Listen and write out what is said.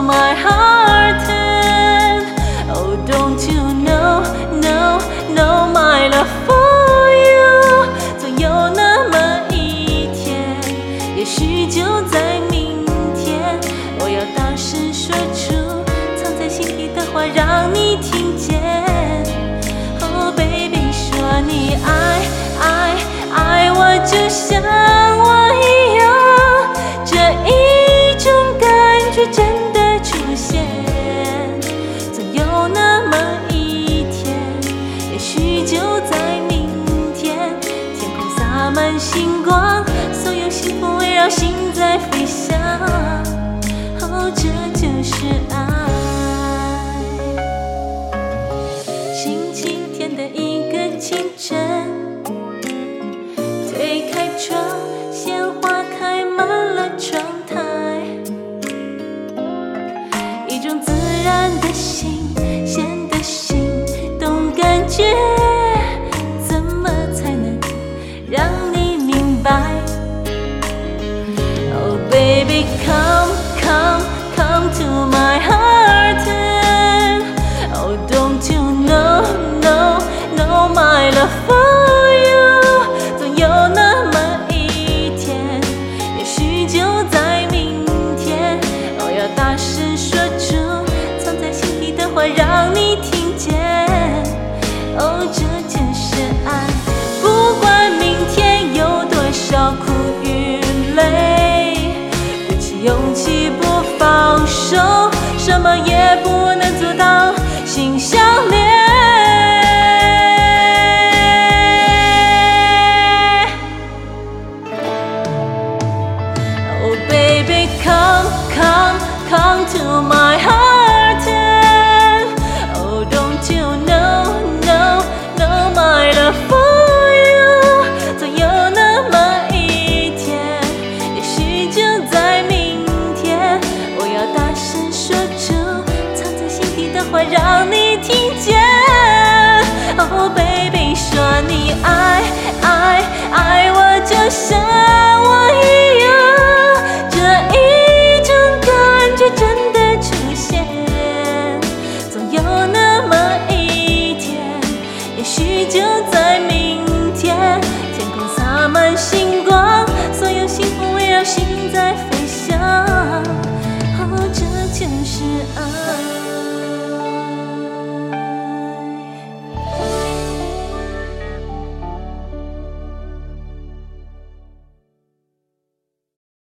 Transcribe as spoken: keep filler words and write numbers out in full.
my heart and oh don't you know know know my love for you 总有那么一天也许就在明天我要大声说出藏在心底的话让你听见 Oh baby 说你爱爱爱我就像我一样这一种感觉真的出现总有那么一天也许就在明天天空洒满星光所有幸福围绕心在飞翔哦这就是爱星期天的一个清晨推开窗鲜花开满了窗台一种自然的新鲜的心动感觉怎么才能让你明白 Oh baby come come come to my heart and oh don't you know know know my love for you 总有那么一天也许就在明天我要大声说出藏在心底的话让你听见哦这就是爱不管明天有多少苦与累鼓起勇气不放手什么也不能阻挡心相连Oh baby come come come to my heart and oh don't you know know know my love for you 总有那么一天也许就在明天我要大声说出藏在心底的话让你听见 Oh baby 说你爱爱爱我就像我一样这一种感觉真的出现总有那么一天也许就在明天天空洒满星光所有幸福围绕心在飞翔哦这就是爱